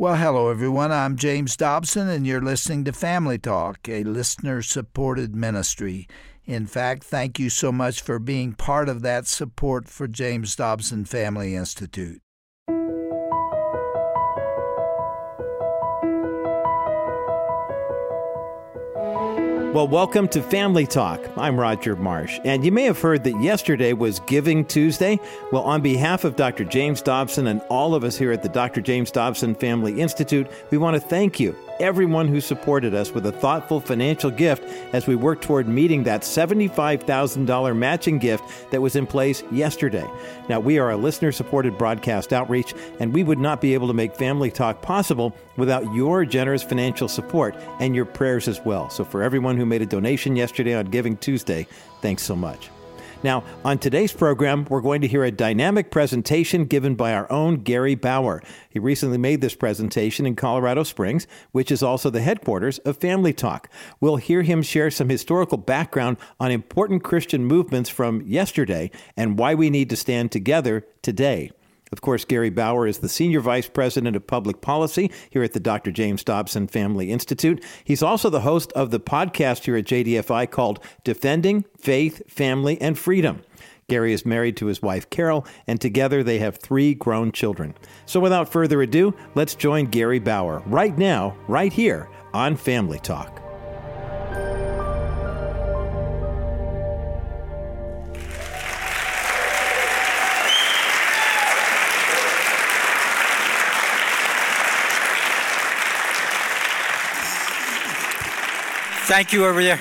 Well, hello, everyone. I'm James Dobson, and you're listening to Family Talk, a listener-supported ministry. In fact, thank you so much for being part of that support for James Dobson Family Institute. Well, welcome to Family Talk. I'm Roger Marsh, and you may have heard that yesterday was Giving Tuesday. Well, on behalf of Dr. James Dobson and all of us here at the Dr. James Dobson Family Institute, we want to thank you, everyone who supported us with a thoughtful financial gift as we work toward meeting that $75,000 matching gift that was in place yesterday. Now, we are a listener-supported broadcast outreach, and we would not be able to make Family Talk possible without your generous financial support and your prayers as well. So for everyone who made a donation yesterday on Giving Tuesday, thanks so much. Now, on today's program, we're going to hear a dynamic presentation given by our own Gary Bauer. He recently made this presentation in Colorado Springs, which is also the headquarters of Family Talk. We'll hear him share some historical background on important Christian movements from yesterday and why we need to stand together today. Of course, Gary Bauer is the Senior Vice President of Public Policy here at the Dr. James Dobson Family Institute. He's also the host of the podcast here at JDFI called Defending Faith, Family, and Freedom. Gary is married to his wife, Carol, and together they have 3 grown children. So without further ado, let's join Gary Bauer right now, right here on Family Talk. Thank you over there.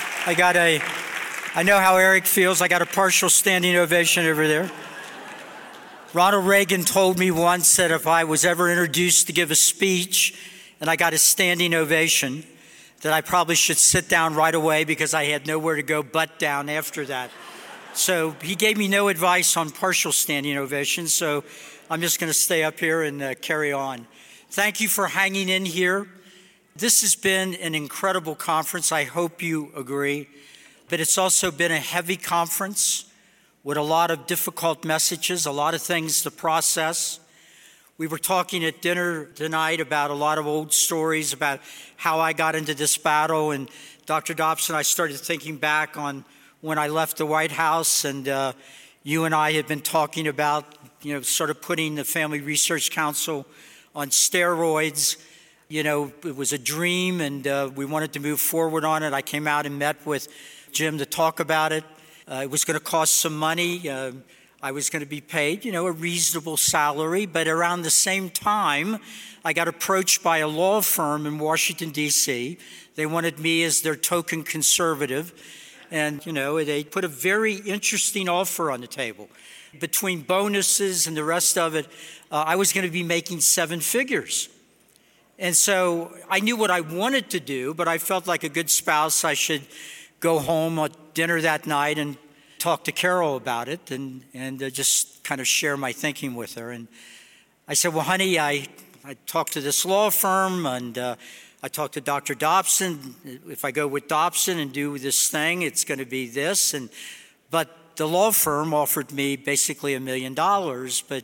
I know how Eric feels. I got a partial standing ovation over there. Ronald Reagan told me once that if I was ever introduced to give a speech and I got a standing ovation, that I probably should sit down right away because I had nowhere to go but down after that. So he gave me no advice on partial standing ovations, so I'm just going to stay up here and carry on. Thank you for hanging in here. This has been an incredible conference. I hope you agree. But it's also been a heavy conference with a lot of difficult messages, a lot of things to process. We were talking at dinner tonight about a lot of old stories about how I got into this battle. And Dr. Dobson, I started thinking back on when I left the White House, and you and I had been talking about, sort of putting the Family Research Council on steroids. It was a dream, and we wanted to move forward on it. I came out and met with Jim to talk about it. It was going to cost some money. I was going to be paid, a reasonable salary. But around the same time, I got approached by a law firm in Washington, D.C. They wanted me as their token conservative. And, they put a very interesting offer on the table. Between bonuses and the rest of it, I was going to be making 7 figures. And so I knew what I wanted to do, but I felt like a good spouse, I should go home at dinner that night and talk to Carol about it and just kind of share my thinking with her. And I said, well, honey, I talked to this law firm, and I talked to Dr. Dobson. If I go with Dobson and do this thing, it's going to be this. But the law firm offered me basically $1 million, but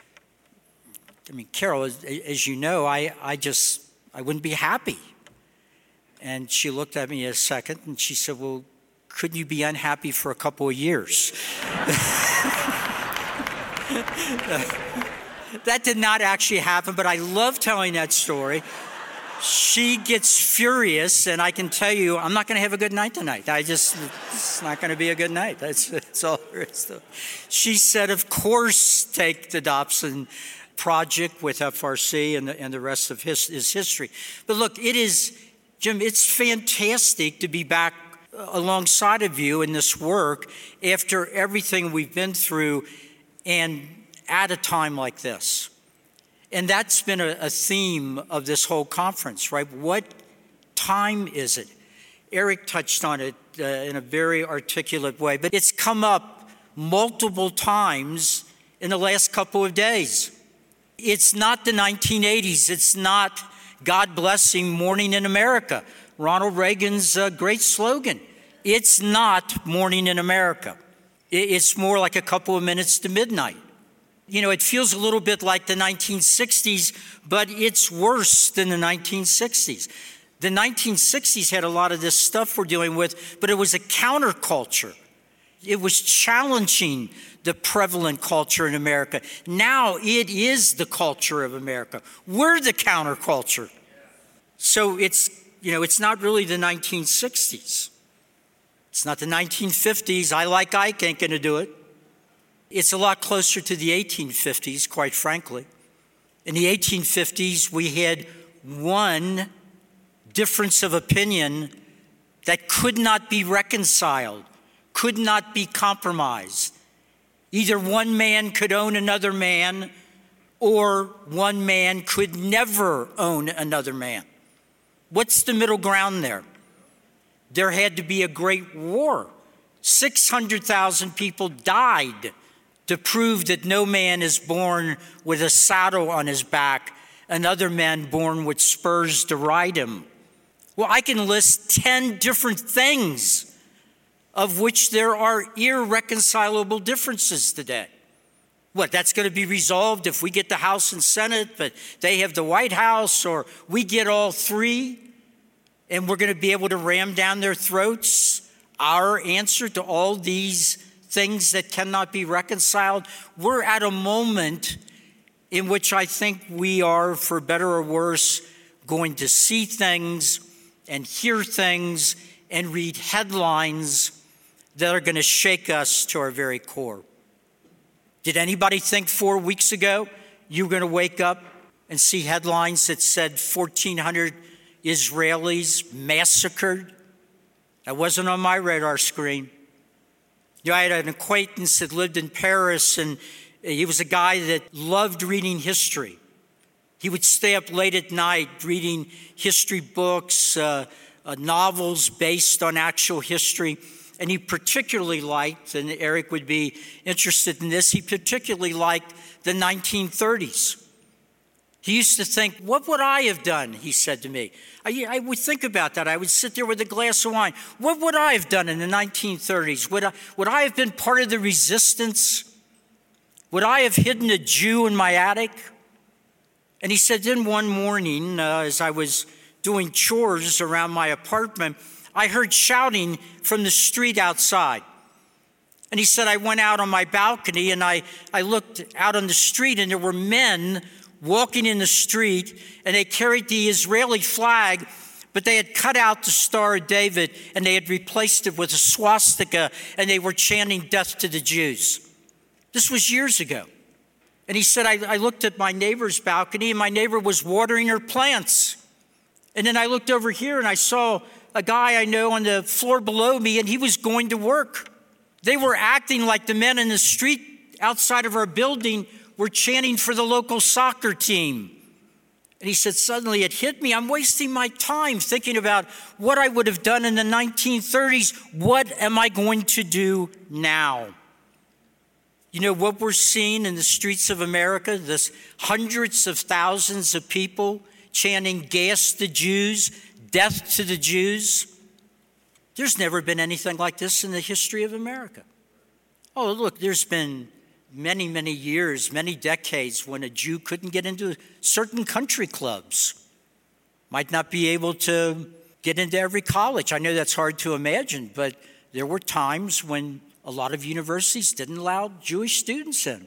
Carol, as you know, I wouldn't be happy. And she looked at me a second and she said, well, couldn't you be unhappy for a couple of years? That did not actually happen, but I love telling that story. She gets furious, and I can tell you, I'm not going to have a good night tonight. It's not going to be a good night. That's all there is to it. She said, of course, take the Dobson project with FRC and the rest of his history. But look, Jim, it's fantastic to be back alongside of you in this work after everything we've been through and at a time like this. And that's been a theme of this whole conference, right? What time is it? Eric touched on it in a very articulate way, but it's come up multiple times in the last couple of days. It's not the 1980s. It's not God blessing morning in America, Ronald Reagan's great slogan. It's not morning in America. It's more like a couple of minutes to midnight. It feels a little bit like the 1960s, but it's worse than the 1960s. The 1960s had a lot of this stuff we're dealing with, but it was a counterculture. It was challenging the prevalent culture in America. Now it is the culture of America. We're the counterculture. So it's not really the 1960s. It's not the 1950s. I Like Ike ain't going to do it. It's a lot closer to the 1850s, quite frankly. In the 1850s, we had one difference of opinion that could not be reconciled, could not be compromised. Either one man could own another man, or one man could never own another man. What's the middle ground there? There had to be a great war. 600,000 people died to prove that no man is born with a saddle on his back, and other men born with spurs to ride him. Well, I can list 10 different things of which there are irreconcilable differences today. What, that's going to be resolved if we get the House and Senate, but they have the White House, or we get all three, and we're going to be able to ram down their throats our answer to all these things that cannot be reconciled? We're at a moment in which I think we are, for better or worse, going to see things and hear things and read headlines that are going to shake us to our very core. Did anybody think 4 weeks ago you were going to wake up and see headlines that said 1,400 Israelis massacred? That wasn't on my radar screen. I had an acquaintance that lived in Paris, and he was a guy that loved reading history. He would stay up late at night reading history books, novels based on actual history. And he particularly liked, and Eric would be interested in this, he particularly liked the 1930s. He used to think, what would I have done, he said to me. I would think about that. I would sit there with a glass of wine. What would I have done in the 1930s? Would I have been part of the resistance? Would I have hidden a Jew in my attic? And he said, then one morning, as I was doing chores around my apartment, I heard shouting from the street outside. And he said, I went out on my balcony and I looked out on the street, and there were men walking in the street, and they carried the Israeli flag, but they had cut out the Star of David and they had replaced it with a swastika, and they were chanting death to the Jews. This was years ago. And he said, I looked at my neighbor's balcony, and my neighbor was watering her plants. And then I looked over here and I saw a guy I know on the floor below me, and he was going to work. They were acting like the men in the street outside of our building were chanting for the local soccer team. And he said, suddenly it hit me. I'm wasting my time thinking about what I would have done in the 1930s. What am I going to do now? You know what we're seeing in the streets of America? This hundreds of thousands of people chanting gas the Jews, death to the Jews. There's never been anything like this in the history of America. Oh, look, there's been many, many years, many decades when a Jew couldn't get into certain country clubs, might not be able to get into every college. I know that's hard to imagine, but there were times when a lot of universities didn't allow Jewish students in.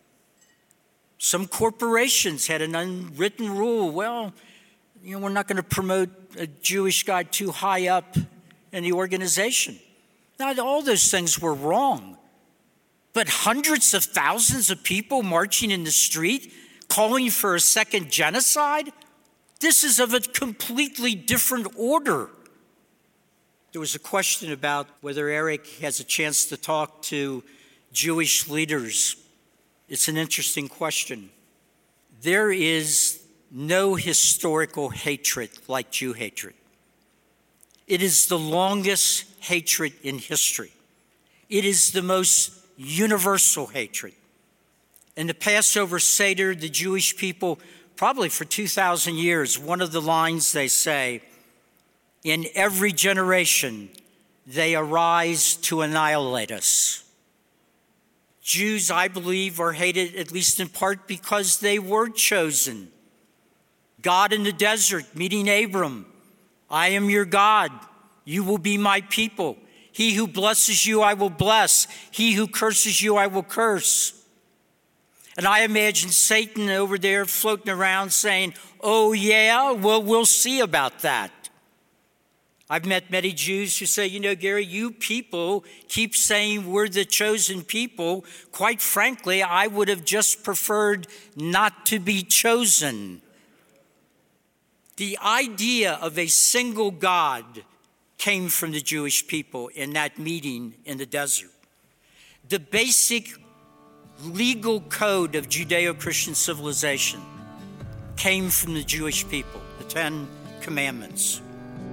Some corporations had an unwritten rule. Well, we're not going to promote a Jewish guy too high up in the organization. Now, all those things were wrong. But hundreds of thousands of people marching in the street, calling for a second genocide? This is of a completely different order. There was a question about whether Eric has a chance to talk to Jewish leaders. It's an interesting question. There is no historical hatred like Jew hatred. It is the longest hatred in history. It is the most universal hatred. In the Passover Seder, the Jewish people, probably for 2,000 years, one of the lines they say, in every generation, they arise to annihilate us. Jews, I believe, are hated at least in part because they were chosen. God in the desert, meeting Abram, I am your God, you will be my people. He who blesses you, I will bless. He who curses you, I will curse. And I imagine Satan over there floating around saying, oh yeah, well, we'll see about that. I've met many Jews who say, Gary, you people keep saying we're the chosen people. Quite frankly, I would have just preferred not to be chosen. The idea of a single God came from the Jewish people in that meeting in the desert. The basic legal code of Judeo-Christian civilization came from the Jewish people, the 10 Commandments.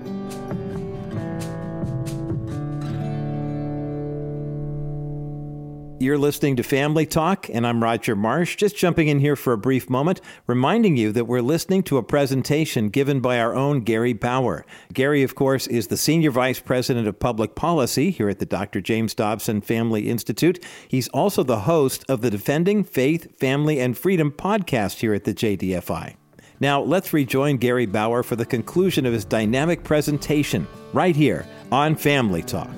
You're listening to Family Talk, and I'm Roger Marsh, just jumping in here for a brief moment, reminding you that we're listening to a presentation given by our own Gary Bauer. Gary, of course, is the Senior Vice President of Public Policy here at the Dr. James Dobson Family Institute. He's also the host of the Defending Faith, Family, and Freedom podcast here at the JDFI. Now, let's rejoin Gary Bauer for the conclusion of his dynamic presentation right here on Family Talk.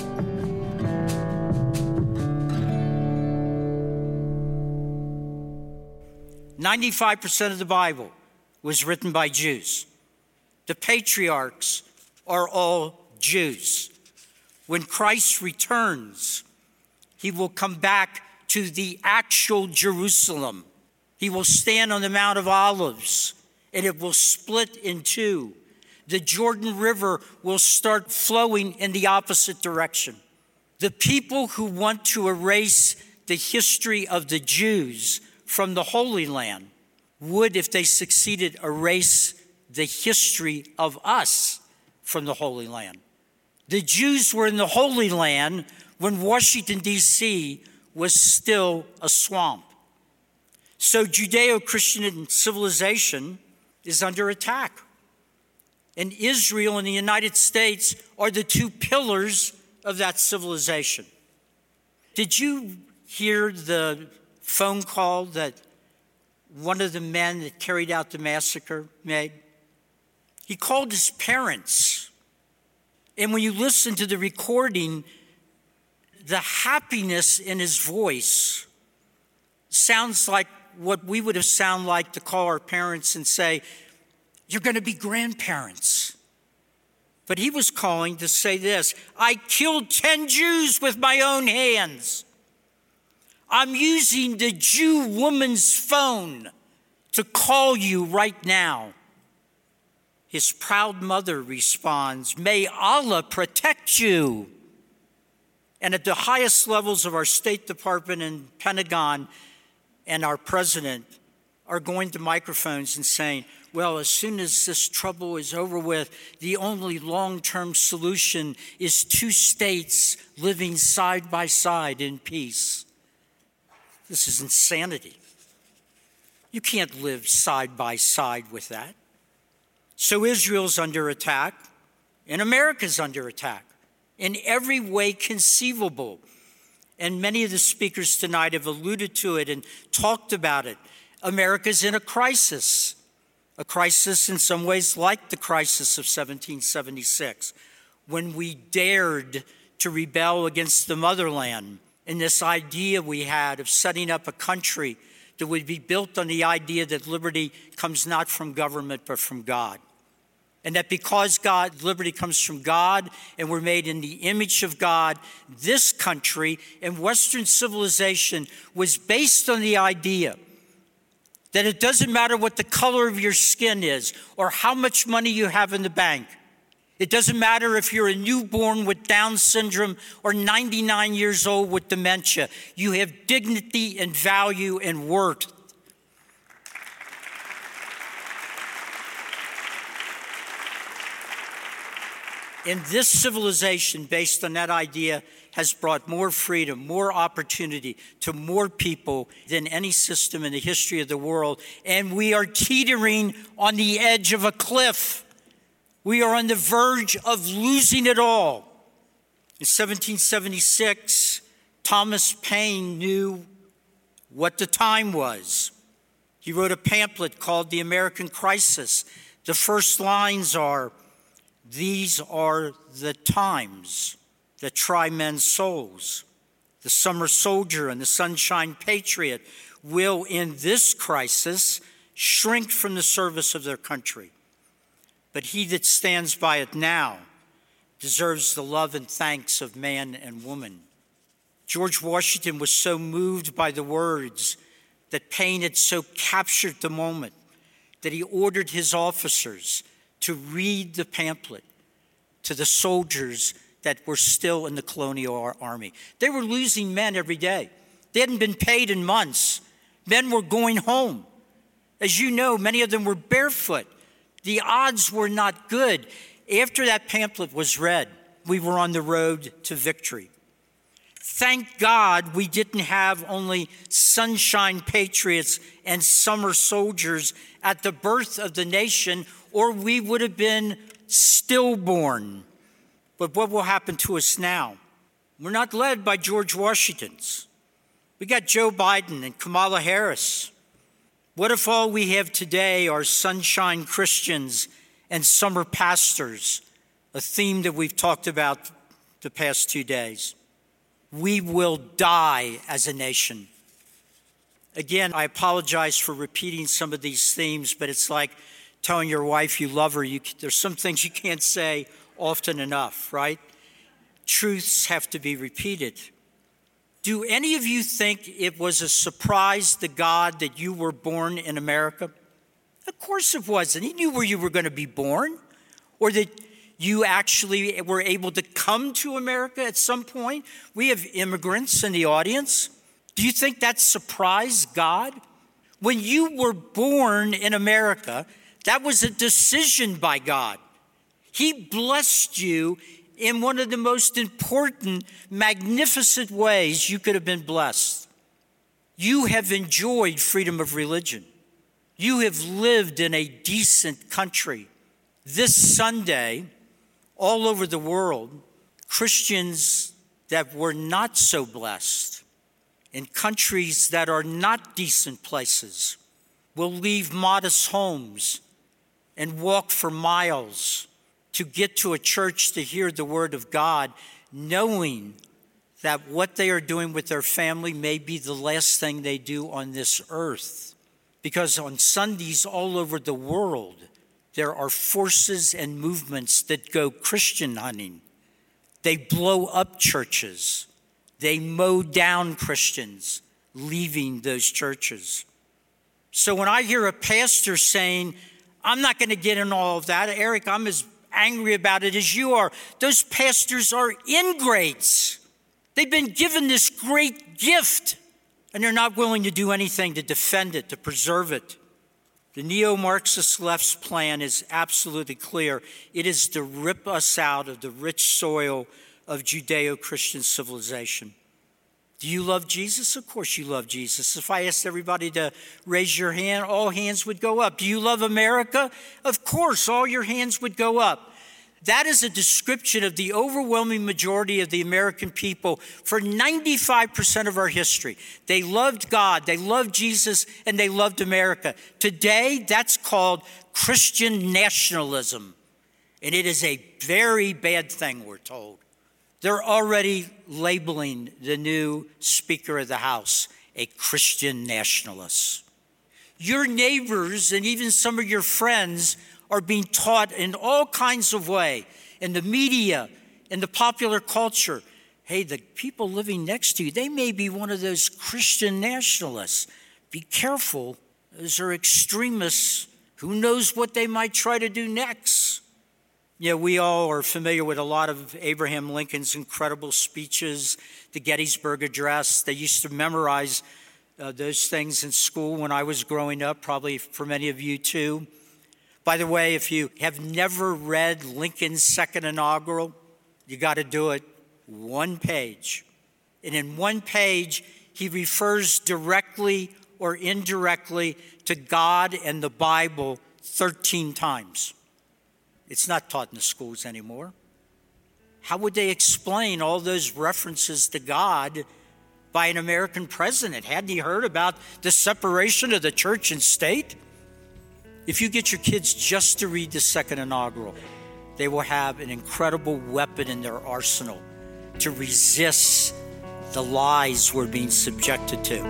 95% of the Bible was written by Jews. The patriarchs are all Jews. When Christ returns, he will come back to the actual Jerusalem. He will stand on the Mount of Olives, and it will split in two. The Jordan River will start flowing in the opposite direction. The people who want to erase the history of the Jews from the Holy Land would, if they succeeded, erase the history of us from the Holy Land. The Jews were in the Holy Land when Washington, D.C. was still a swamp. So Judeo-Christian civilization is under attack. And Israel and the United States are the two pillars of that civilization. Did you hear the phone call that one of the men that carried out the massacre made? He called his parents. And when you listen to the recording, the happiness in his voice sounds like what we would have sounded like to call our parents and say, you're going to be grandparents. But he was calling to say this: I killed 10 Jews with my own hands. I'm using the Jew woman's phone to call you right now. His proud mother responds, may Allah protect you. And at the highest levels of our State Department and Pentagon and our president are going to microphones and saying, well, as soon as this trouble is over with, the only long-term solution is 2 states living side by side in peace. This is insanity. You can't live side by side with that. So Israel's under attack, and America's under attack in every way conceivable. And many of the speakers tonight have alluded to it and talked about it. America's in a crisis in some ways like the crisis of 1776, when we dared to rebel against the motherland. And this idea we had of setting up a country that would be built on the idea that liberty comes not from government but from God. And that because liberty comes from God and we're made in the image of God, this country and Western civilization was based on the idea that it doesn't matter what the color of your skin is or how much money you have in the bank. It doesn't matter if you're a newborn with Down syndrome or 99 years old with dementia. You have dignity and value and worth. And this civilization, based on that idea, has brought more freedom, more opportunity to more people than any system in the history of the world. And we are teetering on the edge of a cliff. We are on the verge of losing it all. In 1776, Thomas Paine knew what the time was. He wrote a pamphlet called The American Crisis. The first lines are, "These are the times that try men's souls. The summer soldier and the sunshine patriot will, in this crisis, shrink from the service of their country. But he that stands by it now deserves the love and thanks of man and woman." George Washington was so moved by the words that Paine had so captured the moment that he ordered his officers to read the pamphlet to the soldiers that were still in the colonial army. They were losing men every day. They hadn't been paid in months. Men were going home. As you know, many of them were barefoot. The odds were not good. After that pamphlet was read, we were on the road to victory. Thank God we didn't have only sunshine patriots and summer soldiers at the birth of the nation, or we would have been stillborn. But what will happen to us now? We're not led by George Washington's. We got Joe Biden and Kamala Harris. What if all we have today are sunshine Christians and summer pastors, a theme that we've talked about the past 2 days? We will die as a nation. Again, I apologize for repeating some of these themes, but it's like telling your wife you love her. There's some things you can't say often enough, right? Truths have to be repeated. Do any of you think it was a surprise to God that you were born in America? Of course it wasn't. He knew where you were going to be born, or that you actually were able to come to America at some point. We have immigrants in the audience. Do you think that surprised God? When you were born in America, that was a decision by God. He blessed you in one of the most important, magnificent ways you could have been blessed. You have enjoyed freedom of religion. You have lived in a decent country. This Sunday, all over the world, Christians that were not so blessed in countries that are not decent places will leave modest homes and walk for miles to get to a church to hear the word of God, knowing that what they are doing with their family may be the last thing they do on this earth. Because on Sundays all over the world, there are forces and movements that go Christian hunting. They blow up churches. They mow down Christians, leaving those churches. So when I hear a pastor saying, "I'm not going to get in all of that, Eric, I'm as angry about it as you are," those pastors are ingrates. They've been given this great gift, and they're not willing to do anything to defend it, to preserve it. The neo-Marxist left's plan is absolutely clear. It is to rip us out of the rich soil of Judeo-Christian civilization. Do you love Jesus? Of course you love Jesus. If I asked everybody to raise your hand, all hands would go up. Do you love America? Of course, all your hands would go up. That is a description of the overwhelming majority of the American people for 95% of our history. They loved God, they loved Jesus, and they loved America. Today, that's called Christian nationalism, and it is a very bad thing, we're told. They're already labeling the new Speaker of the House a Christian nationalist. Your neighbors and even some of your friends are being taught in all kinds of ways, in the media, in the popular culture. Hey, the people living next to you, they may be one of those Christian nationalists. Be careful. Those are extremists. Who knows what they might try to do next? Yeah, we all are familiar with a lot of Abraham Lincoln's incredible speeches, the Gettysburg Address. They used to memorize those things in school when I was growing up, probably for many of you too. By the way, if you have never read Lincoln's second inaugural, you got to do it. One page. And in one page, he refers directly or indirectly to God and the Bible 13 times. It's not taught in the schools anymore. How would they explain all those references to God by an American president. Hadn't he heard about the separation of the church and state? If you get your kids just to read the second inaugural, they will have an incredible weapon in their arsenal to resist the lies we're being subjected to.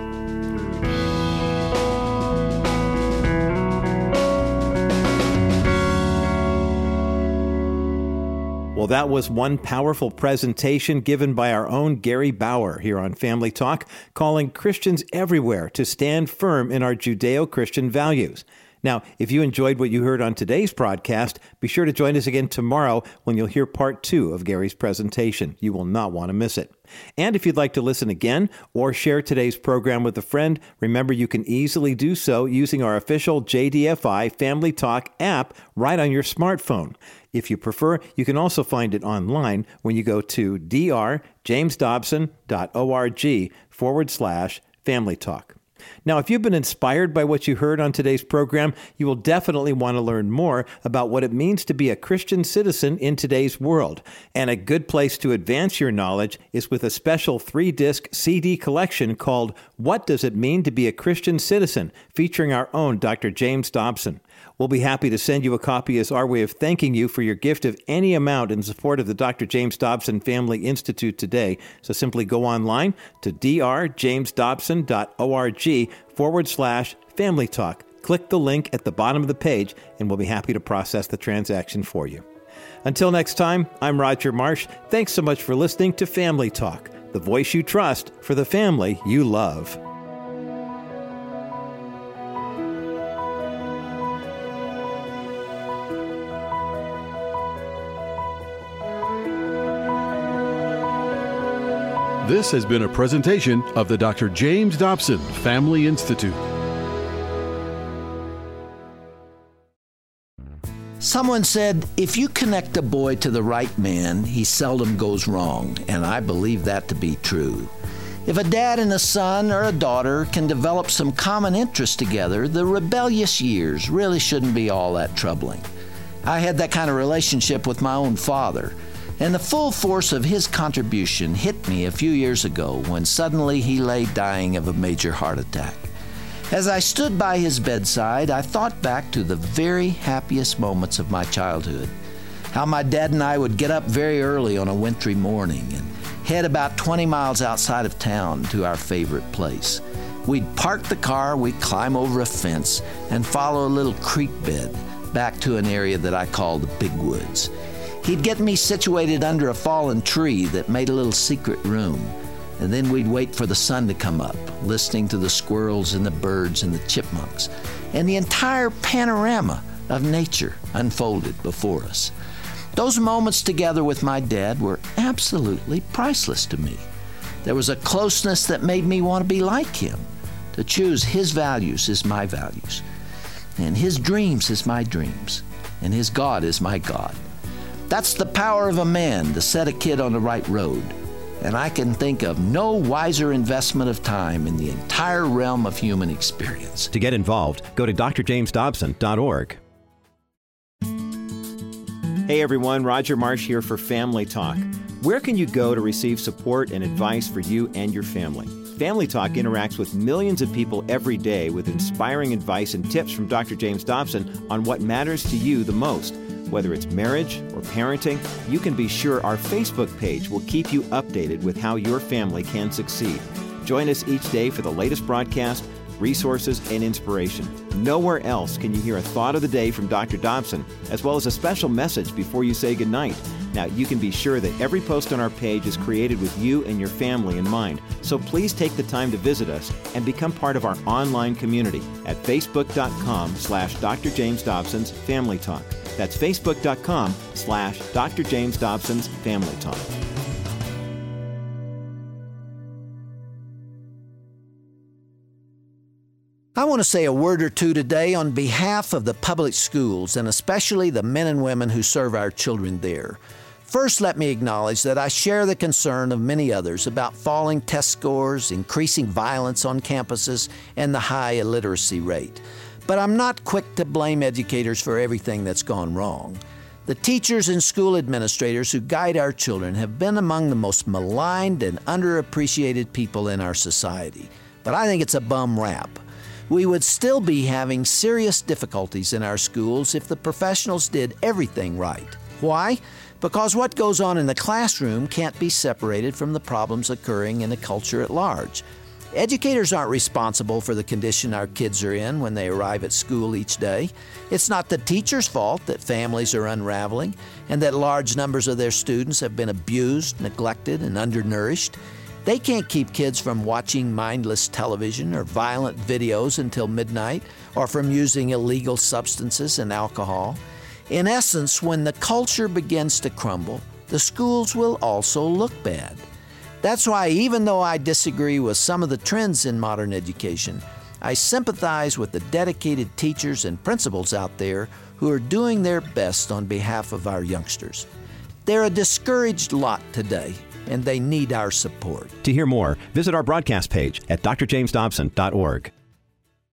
Well, that was one powerful presentation given by our own Gary Bauer here on Family Talk, calling Christians everywhere to stand firm in our Judeo-Christian values. Now, if you enjoyed what you heard on today's broadcast, be sure to join us again tomorrow when you'll hear part 2 of Gary's presentation. You will not want to miss it. And if you'd like to listen again or share today's program with a friend, remember you can easily do so using our official JDFI Family Talk app right on your smartphone. If you prefer, you can also find it online when you go to drjamesdobson.org/Family Talk. Now, if you've been inspired by what you heard on today's program, you will definitely want to learn more about what it means to be a Christian citizen in today's world. And a good place to advance your knowledge is with a special 3-disc CD collection called What Does It Mean to Be a Christian Citizen?, featuring our own Dr. James Dobson. We'll be happy to send you a copy as our way of thanking you for your gift of any amount in support of the Dr. James Dobson Family Institute today. So simply go online to drjamesdobson.org/Family Talk. Click the link at the bottom of the page, and we'll be happy to process the transaction for you. Until next time, I'm Roger Marsh. Thanks so much for listening to Family Talk, the voice you trust for the family you love. This has been a presentation of the Dr. James Dobson Family Institute. Someone said, if you connect a boy to the right man, he seldom goes wrong, and I believe that to be true. If a dad and a son or a daughter can develop some common interest together, the rebellious years really shouldn't be all that troubling. I had that kind of relationship with my own father, and the full force of his contribution hit me a few years ago when suddenly he lay dying of a major heart attack. As I stood by his bedside, I thought back to the very happiest moments of my childhood. How my dad and I would get up very early on a wintry morning and head about 20 miles outside of town to our favorite place. We'd park the car, we'd climb over a fence, and follow a little creek bed back to an area that I called the Big Woods. He'd get me situated under a fallen tree that made a little secret room, and then we'd wait for the sun to come up, listening to the squirrels and the birds and the chipmunks, and the entire panorama of nature unfolded before us. Those moments together with my dad were absolutely priceless to me. There was a closeness that made me want to be like him, to choose his values as my values, and his dreams as my dreams, and his God as my God. That's the power of a man to set a kid on the right road. And I can think of no wiser investment of time in the entire realm of human experience. To get involved, go to drjamesdobson.org. Hey everyone, Roger Marsh here for Family Talk. Where can you go to receive support and advice for you and your family? Family Talk interacts with millions of people every day with inspiring advice and tips from Dr. James Dobson on what matters to you the most. Whether it's marriage or parenting, you can be sure our Facebook page will keep you updated with how your family can succeed. Join us each day for the latest broadcast, resources, and inspiration. Nowhere else can you hear a thought of the day from Dr. Dobson, as well as a special message before you say goodnight. Now, you can be sure that every post on our page is created with you and your family in mind. So please take the time to visit us and become part of our online community at facebook.com/Dr. James Dobson's Family Talk. That's facebook.com/Dr. James Dobson's Family Talk. I want to say a word or two today on behalf of the public schools, and especially the men and women who serve our children there. First, let me acknowledge that I share the concern of many others about falling test scores, increasing violence on campuses, and the high illiteracy rate. But I'm not quick to blame educators for everything that's gone wrong. The teachers and school administrators who guide our children have been among the most maligned and underappreciated people in our society. But I think it's a bum rap. We would still be having serious difficulties in our schools if the professionals did everything right. Why? Because what goes on in the classroom can't be separated from the problems occurring in the culture at large. Educators aren't responsible for the condition our kids are in when they arrive at school each day. It's not the teacher's fault that families are unraveling and that large numbers of their students have been abused, neglected, and undernourished. They can't keep kids from watching mindless television or violent videos until midnight or from using illegal substances and alcohol. In essence, when the culture begins to crumble, the schools will also look bad. That's why, even though I disagree with some of the trends in modern education, I sympathize with the dedicated teachers and principals out there who are doing their best on behalf of our youngsters. They're a discouraged lot today, and they need our support. To hear more, visit our broadcast page at drjamesdobson.org.